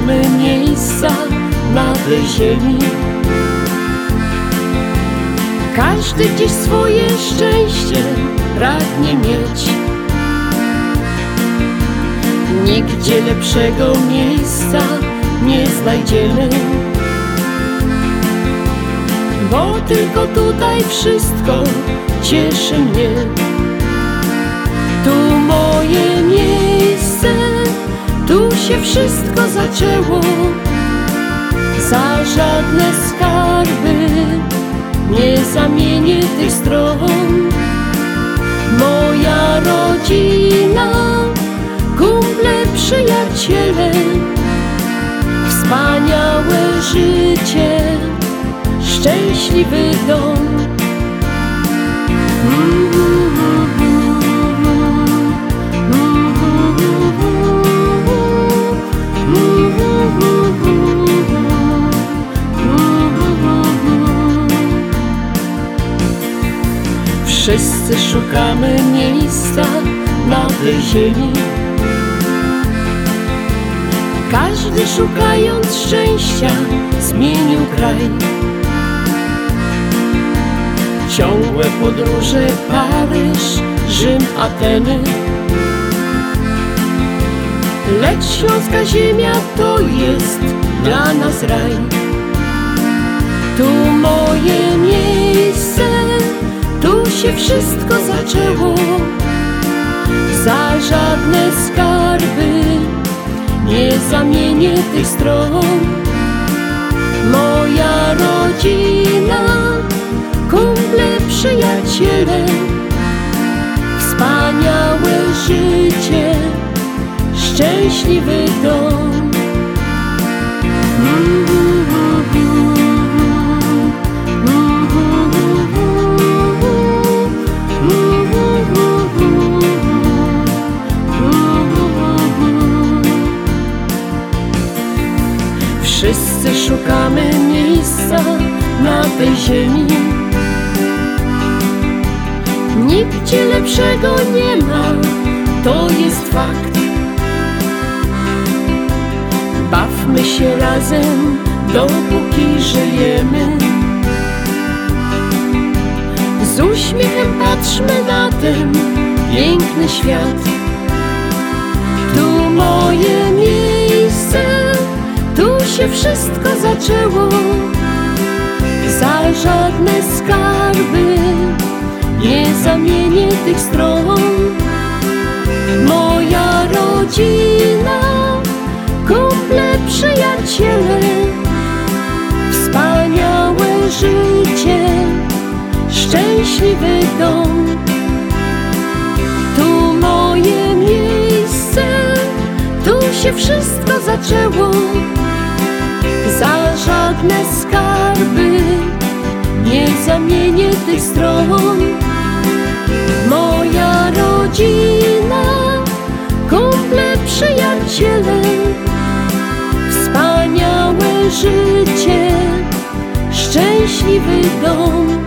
szukamy miejsca na tej ziemi. Każdy gdzieś swoje szczęście pragnie mieć. Nigdzie lepszego miejsca nie znajdziemy, bo tylko tutaj wszystko cieszy mnie. Tu moje miejsce, tu się wszystko zaczęło. Za żadne skarby nie zamienię tych stron. Moja rodzina, kumple, przyjaciele, wspaniałe życie, szczęśliwy dom. Wszyscy szukamy miejsca na tej ziemi. Każdy szukając szczęścia zmienił kraj. Ciągłe podróże, Paryż, Rzym, Ateny. Lecz śląska ziemia to jest dla nas raj. Tu moje miejsce, tu się wszystko zaczęło. Za żadne skarby nie zamienię tych stron. Moja rodzina, kumple, przyjaciele, wspaniałe życie, szczęśliwy dom. Wszyscy szukamy miejsca na tej ziemi. Nigdzie lepszego nie ma, to jest fakt. Bawmy się razem, dopóki żyjemy. Z uśmiechem patrzmy na ten piękny świat. Tu moje miejsce, tu się wszystko zaczęło. Za żadne skarby nie zamienię tych stron. Moja rodzina, kumple, przyjaciele, wspaniałe życie, szczęśliwy dom. Tu moje miejsce, tu się wszystko zaczęło. Za żadne skarby nie zamienię tych stron. Moja rodzina, kumple, przyjaciele, wspaniałe życie, szczęśliwy dom.